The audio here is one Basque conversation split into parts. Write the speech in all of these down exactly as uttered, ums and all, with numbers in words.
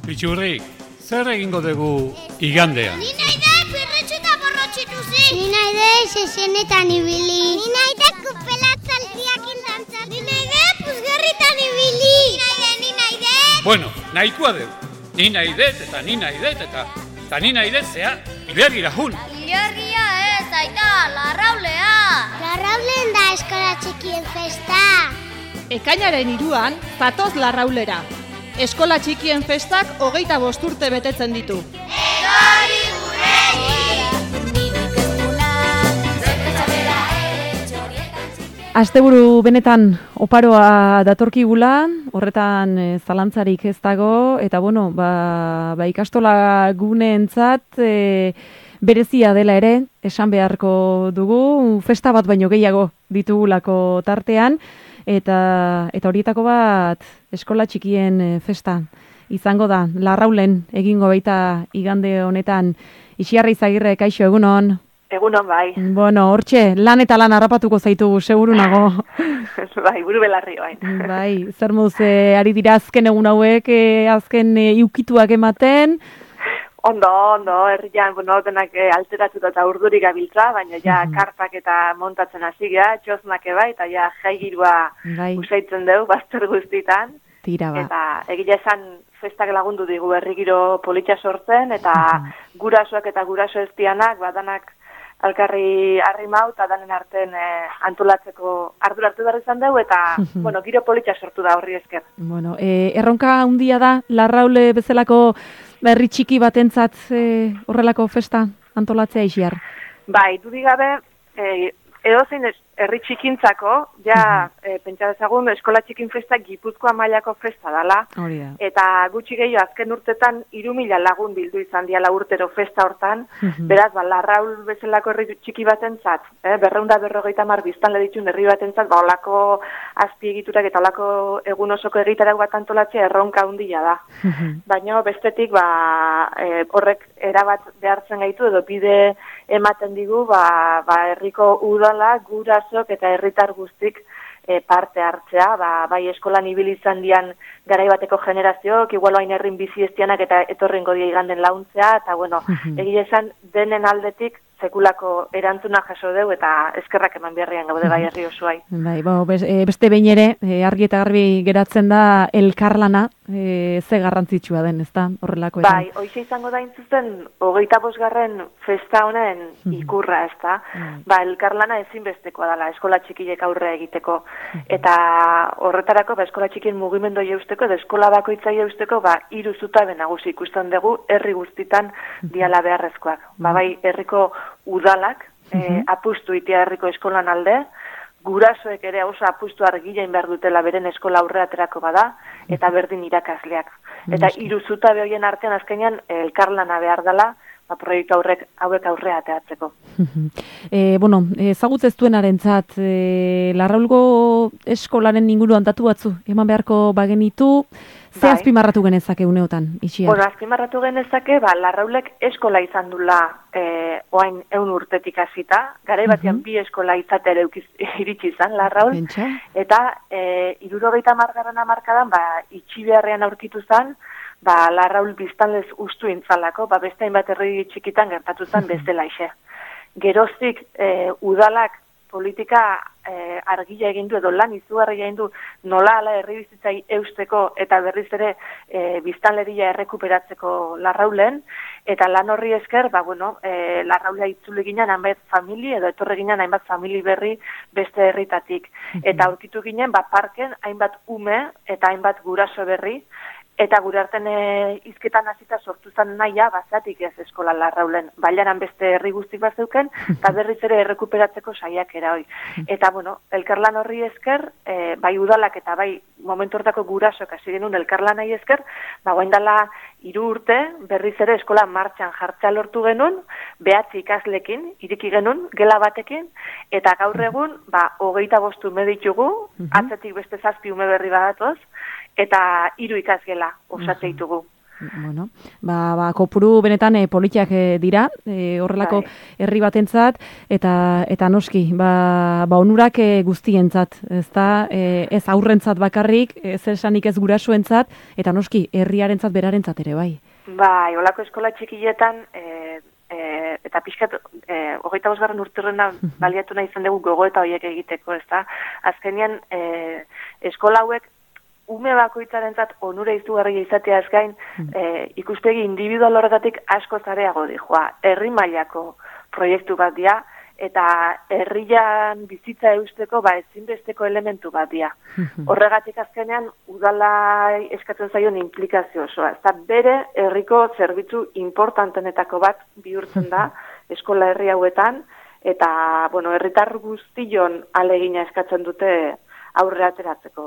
Pitxurrik, zer egingo dugu igandean? Ni nahi da pirretxu eta borrotxitu zi. Ni nahi da sesenetan ibili. Ni nahi da kupelatzaldiak indantzat. Ni nahi da puzgarritan ibili. Ni nahi da, ni nahi da. Bueno, nahikoa dugu. Ni nahi dut eta ni nahi dut eta eta ni nahi dut zea ilergira jun. Ilergia ez, aita, larraulea. Larraulen da eskola txikien festa. Ekainaren hiruan, zatoz larraulera. Eskola txikien festak hogeita bost urte betetzen ditu. Etorri gureri! Asteburu benetan oparoa datorkigula, horretan e, zalantzarik ez dago, eta bueno, ba, ba ikastola guneentzat e, berezia dela ere, esan beharko dugu, festa bat baino gehiago ditugulako tartean, eta eta horietako bat eskola txikien festa izango da. Larraulen egingo baita igande honetan. Ixiarra Izagirre, kaixo, egunon. Egunon bai. Bueno, hortxe, lan eta lan harrapatuko zaitu, seguru nago. Bai, buru belarri bain. Bai, zer moduz, e, ari dira azken egun hauek, e, azken e, iukituak ematen. Ondo, ondo, herrian, bueno, denak e, alteratuta eta urdurik gabiltza, baina ja mm-hmm. karpak eta montatzen hasi gara, txosnak eba, eta ja jaigirua bai. Usaitzen dugu, bazter guztitan. Tira ba. Eta egile esan festak lagundu digu herrigiro politxa sortzen, eta mm-hmm. gurasoak eta guraso eztianak, badanak alkarri arrimau, eta danen arten e, antolatzeko ardura hartu behar izan dugu, eta, mm-hmm. bueno, giro politxa sortu da horri esker. Bueno, e, erronka handia da, Larraule bezalako herri txiki batentzat e, horrelako festa antolatzea Ixiar? Bai, dudik gabe, e, edozein herri txikintzako, ja, mm-hmm. e, pentsa dezagun, eskola txikin festa Gipuzkoa mailako festa dala, eta gutxi gehiago azken urtetan hiru mila lagun bildu izan diala urtero festa hortan, mm-hmm. beraz, ba, Larraul bezalako herri txiki batentzat, eh, berreunda berrogeita mar biztan leditxun herri batentzat, ba, olako azpiegiturak eta olako egun osoko egitarak bat antolatzea erronka handia da. Mm-hmm. Baina bestetik, ba, e, horrek erabat behartzen gaitu, edo bide ematen digu, ba, ba herriko udala, gurasok eta herritar guztik e, parte hartzea, ba, bai eskolan ibili izan dian garai bateko generazioak, igual hain herrin bizi estianak eta etorrengo dia iganden launtzea, eta bueno, mm-hmm. egia esan denen aldetik sekulako erantzuna jaso deu eta eskerrak eman beharrian gaude bai herri osoai. Bai, bo, beste behin ere, argi eta garbi geratzen da elkarlana, e, ze garrantzitsua den, ezta? Horrelako bai, hoize izango da intzuzen hogeita bosgarren festa honen ikurra, ezta? Mm. Ba, elkarlana ezinbestekoa dela eskola txikiek aurre egiteko. Eta horretarako, ba, eskola txikien mugimendu jeusteko, edo eskola bakoitza jeusteko, ba, hiru zutabe nagusi ikusten dugu herri guztitan diala beharrezkoak. Ba, bai, herriko udalak, eh, apustu itea herriko eskolan alde, gurasoek ere oso apustu argilein behar dutela beren eskola aurreaterako bada, eta berdin irakasleak. Eta hiru zutabe horien artean azkenean elkarlana behar dela, ba, proiektu aurrek hauek aurrea ateatzeko. e, bueno, ezagut ez duenarentzat, e, Larraulgo eskolaren inguruan datu batzu, eman beharko bagenitu, ze bai. Azpimarratu genezake uneotan, Ixiar? Bueno, azpimarratu genezake, ba, Larraulek eskola izan dula e, oain eun urtetik hasita, garai batean uh-huh. bi eskola izatera iritsi izan, Larraul, Bentsa. Eta e, hirurogeita hamargarren hamarkadan, ba, itxi beharrean aurkitu zan, ba, Larraul biztanlez ustu intzalako, ba, beste hainbat herri txikitan gertatu zen bezala ixe. Geroztik e, udalak politika e, argila egin du edo lan izugarria egin du nola ala herri bizitzai eusteko eta berriz ere e, biztanleria errekuperatzeko Larraulen, eta lan horri esker, ba, bueno, e, Larraula itzuli ginen hainbat famili edo etorre ginen hainbat famili berri beste herritatik. Eta aurkitu ginen, ba, parken hainbat ume eta hainbat guraso berri, eta gure arten e, izketan hasita sortu zen nahia, bazatik ez eskola Larraulen. Bailaran beste herri guztik bat zeuken, eta berriz ere errekuperatzeko saiakera hoi. Eta, bueno, elkarlan horri esker, e, bai udalak eta bai momentu hortako gurasok hasi genuen elkarlanai esker, ba, guain dela hiru urte, berriz ere eskola martxan jartzea lortu genuen, behatzi ikaslekin, iriki genuen, gela batekin, eta gaur egun, ba, hogeita bostu ume ditugu, atzetik beste zazpi ume berri badatoz, eta hiru ikasgela osatze ditugu. Bueno, ba, ba kopuru benetan e, politiak e, dira, e, horrelako bai. Herri batentzat eta eta noski, ba, ba onurak e, guztientzat, ezta? E, ez aurrentzat bakarrik, ez esanik ez gurasoentzat eta noski herriarentzat berarentzat ere bai. Bai, holako eskola txikietan e, e, eta pixkat e, hogeita bosgarren urterrena baliatu nahi izan dugu gogoeta horiek egiteko, ezta? Azkenean e, eskola hauek ume bakoitzarentzat onura izugarria izateaz gain, e, ikuspegi individual horretatik asko zareago dijoa. Herri mailako proiektu bat dira, eta herrian bizitza eusteko ba ezinbesteko elementu bat dira. Horregatik azkenean udala eskatzen zaion implikazio osoa. Eta bere herriko zerbitzu importantenetako bat bihurtzen da eskola herri hauetan, eta bueno, herritar guztion ahalegina eskatzen dute aurre ateratzeko.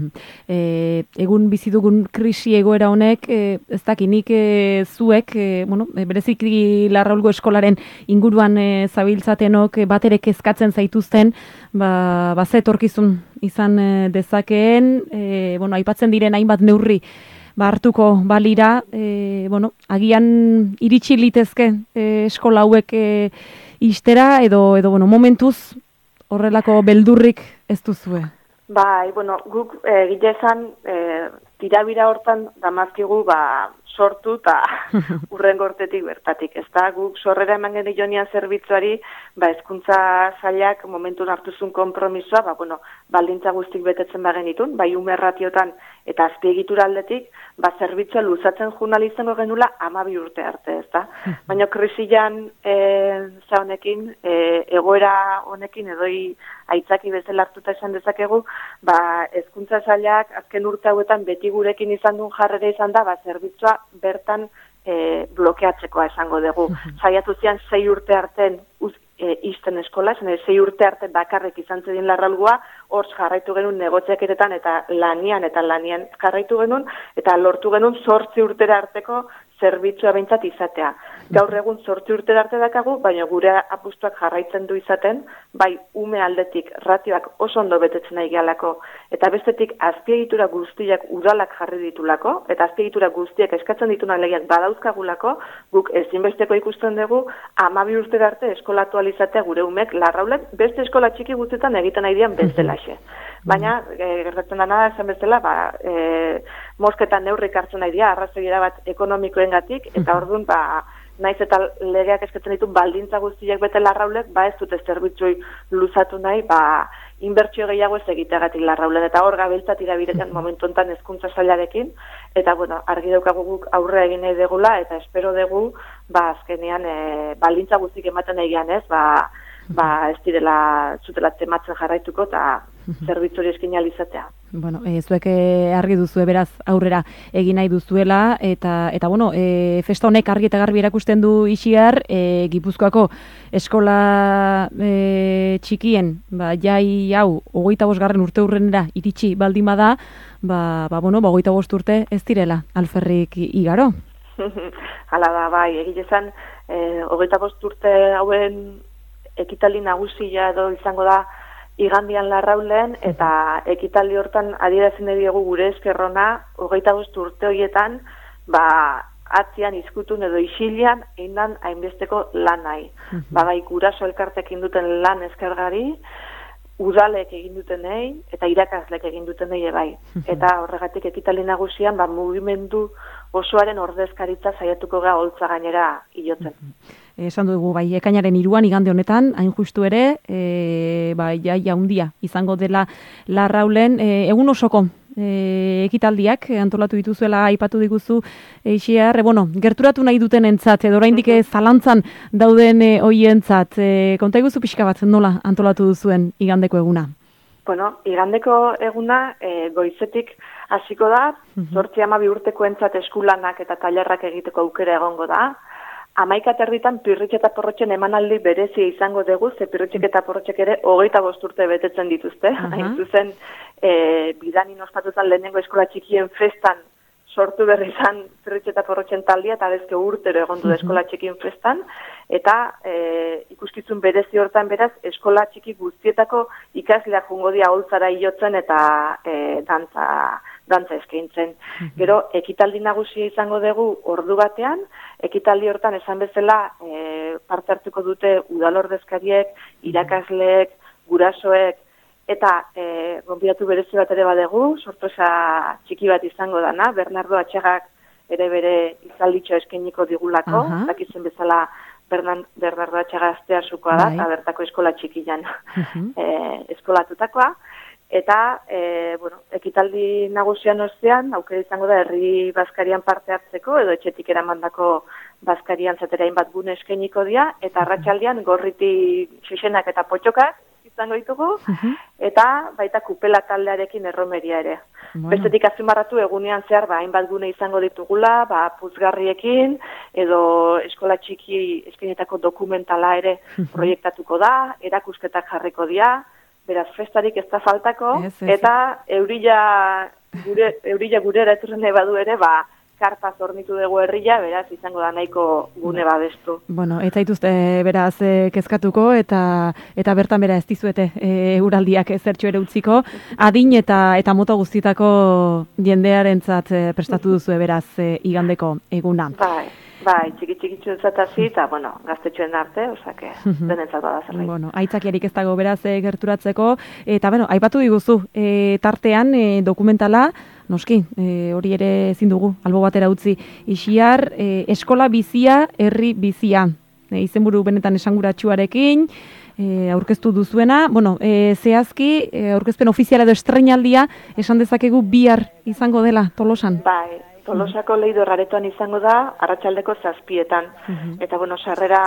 e, egun bizi dugun krisi egoera honek, e, ez dakinik e, zuek, e, bueno, e, bereziki Larraulgo eskolaren inguruan e, zabiltzatenok e, bat ere kezkatzen zaituzten, ba, ba ze etorkizun izan e, dezakeen, e, bueno, aipatzen diren hainbat neurri ba hartuko balira, e, bueno, agian iritsi litezke e, eskola hauek e, ixtera, edo, edo bueno, momentuz horrelako beldurrik ez duzue. Bai, bueno, guk egite esan e, tirabira hortan damazkigu ba, sortu eta urrengo urtetik bertatik. Ez da, guk sorrera eman genionia zerbitzuari, ba, hezkuntza sailak momentun hartuzun konpromisoa, ba, bueno, baldintza guztik betetzen bagenitun, bai umerratiotan eta azpiegitura aldetik, ba, zerbitzua luzatzen jurnalizango genula amabi urte arte, ez da. Baina krisian e, za honekin, e, egoera honekin edoi aitzaki bezala hartuta esan dezakegu, ba, hezkuntza sailak azken urte hauetan beti gurekin izan duen jarrera izan da, ba, zerbitzua bertan e, blokeatzekoa esango dugu. Saiatu zian sei urte arten uz, e, izten eskola, zen sei urte arte bakarrik izan zedin Larraulgoa, hor jarraitu genuen negoziakeretan eta lanian eta lanian jarraitu genuen, eta lortu genuen zortzi urtera arteko zerbitzua behintzat izatea. Gaur egun zortzi urtera arte dakagu, baina gure apustuak jarraitzen du izaten, bai ume aldetik ratioak oso ondo betetzen nahi gehalako, eta bestetik azpiegitura guztiak udalak jarri ditulako, eta azpiegitura guztiak eskatzen dituna legiak badauzkagulako, guk ezinbesteko ikusten dugu, amabi urtera arte eskolatu alizatea gure umek Larraulek beste eskola txiki guztietan egiten nahi dian bestelaxe. Baina, e, gertatzen dana esan bezala, ba, e, mosketan neurrik hartzen nahi dira, arrazoiera bat ekonomikoengatik, eta orduan, ba, naiz eta legeak eskatzen ditu baldintza guztiak bete Larraulek, ba ez dute zerbitzui luzatu nahi, ba, inbertsio gehiago ez egiteagatik Larraulen, eta hor gabiltzat irabiretan momentu honetan hezkuntza sailarekin, eta bueno, argi daukagu guk aurre egin nahi degula, eta espero dugu, ba, azkenean, e, baldintza guztik ematen egian ez, ba, ba, ez direla zutela tematzen jarraituko, eta zerbitzuri eskin alizatea. Bueno, e, zuek e, argi duzue beraz aurrera egin nahi duzuela, eta, eta bueno, e, festa honek argi eta garbi erakusten du Ixiar, e, Gipuzkoako eskola e, txikien, ba, jai hau, hogeita bosgarren urte hurrenera iritsi baldin bada, ba, ba, bueno, ba, hogeita bost urte ez direla alferrik igaro. Hala da, bai, egile zan, e, hogeita bost urte hauen ekitaldi nagusia edo izango da igandian Larraulen, eta ekitaldi hortan adierazin diegu gure eskerrona, hogeita bost urte horietan, ba, atzian izkutun edo isilian, eindan hainbesteko lan nahi. Mm-hmm. Ba, bai, guraso elkartek induten lan eskergari, udalek egin dutenei, eta irakaslek egin dutenei bai. Mm-hmm. Eta horregatik ekitaldi nagusian, ba, mugimendu osoaren ordezkaritza saiatuko ga holtza gainera hilotzen. Mm-hmm. Esan dugu, bai, ekainaren hiruan igande honetan, hain justu ere, e, bai, jaia handia izango dela Larraulen, e, egun osoko e, ekitaldiak antolatu dituzuela aipatu diguzu Ixiar, e, bueno, gerturatu nahi duten entzat, edo oraindik zalantzan dauden e, hoientzat, e, konta iguzu pixka bat nola antolatu duzuen igandeko eguna? Bueno, igandeko eguna e, goizetik hasiko da, zortzi hamabi urteko entzat eskulanak eta tailerrak egiteko aukera egongo da. Hamaika terditan pirritx eta porrotxen emanaldi berezia izango dugu, ze pirritxek eta porrotxek ere hogeita bost urte betetzen dituzte. Uh-huh. Hain zuzen, e, bidanin ospatutan lehenengo eskola txikien festan sortu berri izan pirritx eta porrotxen taldia, eta bezke urtero egon du uh-huh. eskola txikien festan, eta e, ikuskizun berezi hortan beraz, eskola txiki guztietako ikasleak jungo dia holtzara iotzen eta e, dantza dantza eskaintzen. Gero, ekitaldi nagusia izango dugu ordu batean, ekitaldi hortan esan bezala e, parte hartuko dute udalordezkariek, irakasleek, gurasoek, eta e, gonbidatu berezi bat ere badegu, sorpresa txiki bat izango dana, Bernardo Atxagak ere bere izalditxo eskainiko digulako, dakitzen bezala Bernardo Atxaga Asteasukoa da, eta bertako eskola txikian e, eskolatutakoa. Eta, e, bueno, ekitaldi nagusian ostean, aukera izango da herri bazkarian parte hartzeko, edo etxetik eramandako bazkarian zaterain bat gune eskainiko dira, eta arratsaldean gorriti xixenak eta potxokak izango ditugu, eta baita kupela taldearekin erromeria ere. Bueno. Bestetik azpimarratu egunean zehar, ba, hainbat gune izango ditugula, ba, puzgarriekin, edo eskola txiki eskainetako dokumentala ere proiektatuko da, erakusketak jarriko dira, beraz, festarik ez da faltako, ez, ez, eta eurila gure, eurila gurera eturren nahi badu ere, ba, karpa zornitu dugu herria, beraz, izango da nahiko gune babestu. Bueno, eta ituzte, beraz, e, kezkatuko, eta eta bertan bera ez dizuete e, uraldiak zertxo ere utziko, adin eta eta moto guztietako jendearentzat e, prestatu duzu beraz, e, igandeko eguna. Bai. Bai, txiki-txikitxu zatasi, eta, bueno, gaztetxoen arte, osake, denentzat bada zerbait. Bueno, aitzakiarik ez dago beraz e, gerturatzeko, eta, bueno, aipatu diguzu, e, tartean e, dokumentala, noski, e, hori ere ezin dugu, albo batera utzi, Ixiar, e, eskola bizia, herri bizia, e, izenburu benetan esanguratsuarekin, e, aurkeztu duzuena, bueno, e, zehazki, e, aurkezpen ofiziala edo estreinaldia, esan dezakegu bihar izango dela, Tolosan. Bai. Tolosako Leido Raretoan izango da, arratsaldeko zazpietan. Uh-huh. Eta, bueno, sarrera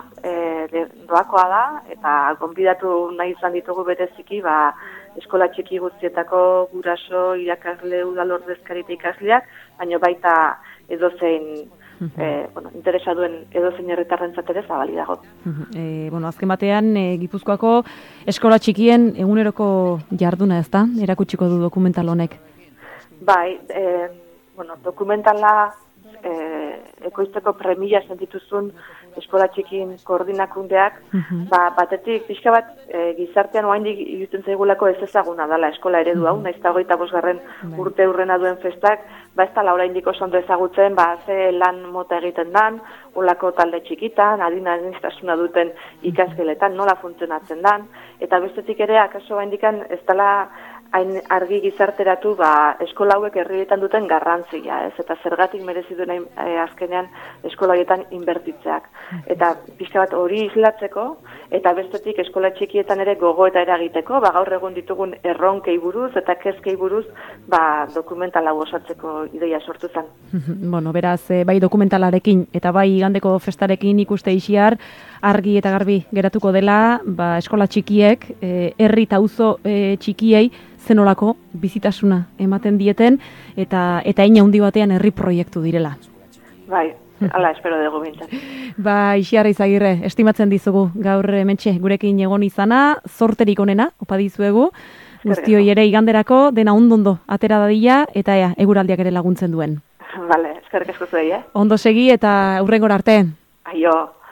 e, doakoa da, eta gonbidatu nahi izan ditugu bereziki, ba, eskola txiki guztietako guraso, irakasle, udalordezkari eta ikasleak, baina baita edozein, uh-huh. e, bueno, interesa duen edozein herritarrentzat ere zabali dago. Uh-huh. E, bueno, azken batean, e, Gipuzkoako eskola txikien eguneroko jarduna ez da, erakutsiko du dokumental honek? Bai, e, bueno, dokumentala e, ekoizteko premia sentituzun eskola txikin koordinakundeak, uh-huh. ba, batetik pixka bat e, gizartean oaindik iruten zaigulako ez ezaguna dela eskola eredu hau, uh-huh. naiz eta hogeita bosgarren urte urrena duen festak, ba ez da oraindik oso ondo ezagutzen, ba ze lan mota egiten dan, olako talde txikitan, adina administrazioa duten ikasgeletan, nola funtzionatzen dan, eta bestetik ere, akaso oaindikan ez dela hain argi gizarteratu ba, eskola hauek herrietan duten garrantzia, ez? Eta zergatik merezi duen e, azkenean eskola horietan inbertitzeak. Eta pixka bat hori islatzeko, eta bestetik eskola txikietan ere gogoeta eragiteko, ba, gaur egun ditugun erronkei buruz eta kezkei buruz ba, dokumentala osatzeko ideia sortu zen. Bueno, beraz, bai dokumentalarekin eta bai igandeko festarekin ikuste Ixiar, argi eta garbi geratuko dela, ba, eskola txikiek, herri eta auzo e, txikiei, zenolako bizitasuna ematen dieten, eta eta ina handi batean herri proiektu direla. Bai, hala espero dugu bintzen. Ba, Ixiar Izagirre, estimatzen dizugu gaur hementxe gurekin egon izana, zorterik onena, opa dizuegu, guztioi ere iganderako, dena ondo-ondo atera dadila, eta ea, eguraldiak ere laguntzen duen. Vale, eskerrik asko zuei, eh? Ondo segi eta hurrengora arte. Aio.